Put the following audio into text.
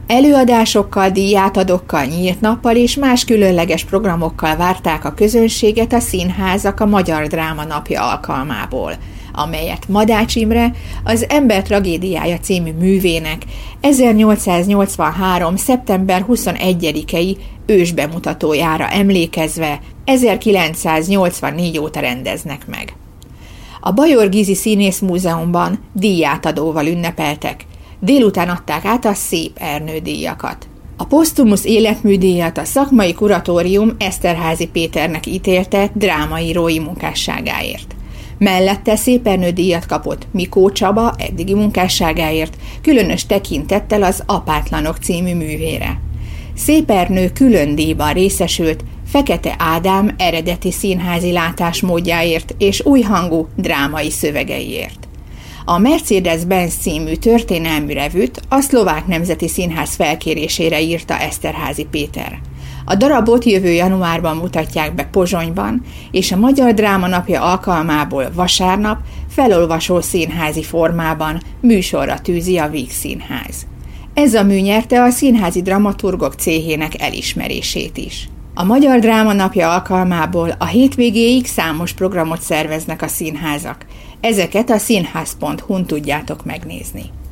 Előadásokkal, díjátadókkal, nyílt nappal és más különleges programokkal várták a közönséget a színházak a Magyar Dráma Napja alkalmából, amelyet Madács Imre az Ember tragédiája című művének 1883. szeptember 21-i ősbemutatójára emlékezve 1984 óta rendeznek meg. A Bajor Gizi Színész Múzeumban díjátadóval ünnepeltek, délután adták át a Szép Ernő díjakat. A posztumusz életműdíjat a szakmai kuratórium Eszterházy Péternek ítélte drámaírói munkásságáért. Mellette Szép Ernő díjat kapott Mikó Csaba eddigi munkásságáért, különös tekintettel az Apátlanok című művére. Szép Ernő külön díjban részesült Fekete Ádám eredeti színházi látásmódjáért és újhangú drámai szövegeiért. A Mercedes-Benz című történelmű revűt a Szlovák Nemzeti Színház felkérésére írta Eszterházy Péter. A darabot jövő januárban mutatják be Pozsonyban, és a Magyar Dráma Napja alkalmából vasárnap felolvasó színházi formában műsorra tűzi a Víg Színház. Ez a mű nyerte a Színházi Dramaturgok Céhének elismerését is. A Magyar Dráma Napja alkalmából a hétvégéig számos programot szerveznek a színházak. Ezeket a színház.hu-n tudjátok megnézni.